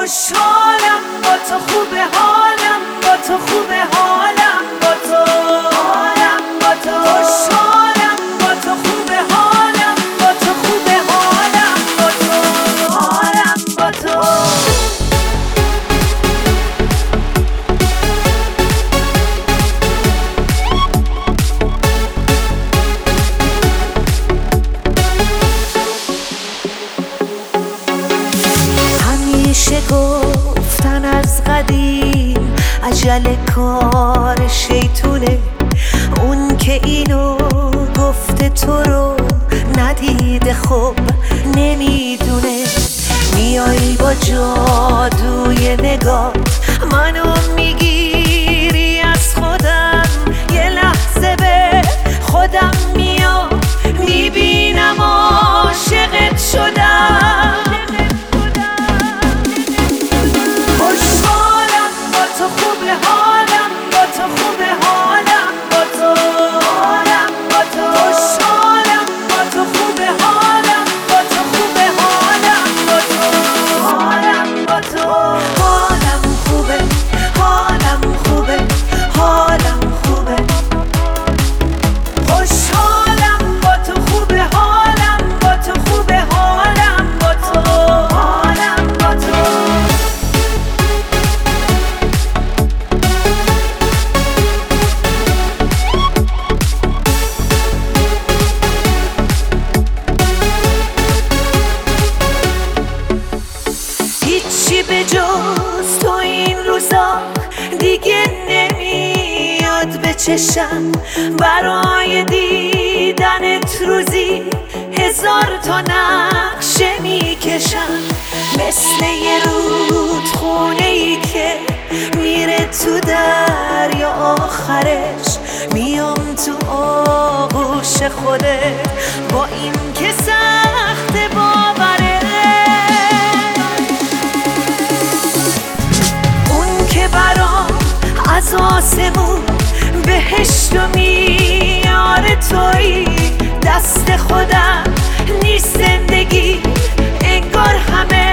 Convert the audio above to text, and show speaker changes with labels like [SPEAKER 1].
[SPEAKER 1] خوشحالم با تو، خوبه حالم با تو، خوبه حالم با تو، حالم با تو، خوشحالم با تو، خوبه حالم با تو، خوبه حالم با تو، حالم با تو. همیشه گفتن از قدیم عجله کار شیطونه، اون که اینو گفته تو رو ندیده خب نمیدونه. میایی با جادوی نگات منو میگیری از خودم، یه لحظه به خودم میام میبینم عاشقت شدم. خوشحالم با تو، خوبه حالم با تو، خوبه حالم با تو، حالم با تو، خوشحالم با تو، خوبه حالم با تو، خوبه حالم با تو، حالم با تو. حالم خوبه، حالم خوبه، حالم خوبه. خوشحالم با تو، خوبه حالم با تو، خوبه حالم با تو، حالم با تو. هیچی به جز تو این روزا دیگه نمیاد به چشم، برای دیدنت روزی 1000 تا نقشه میکشم. مثل یه رودخونه ای که میره تو دریا، آخرش میام تو آغوش خودت، با این که سخت باوره. برام از آسمون بهشت و میاره تویی، دست خودم نیست زندگی انگار همه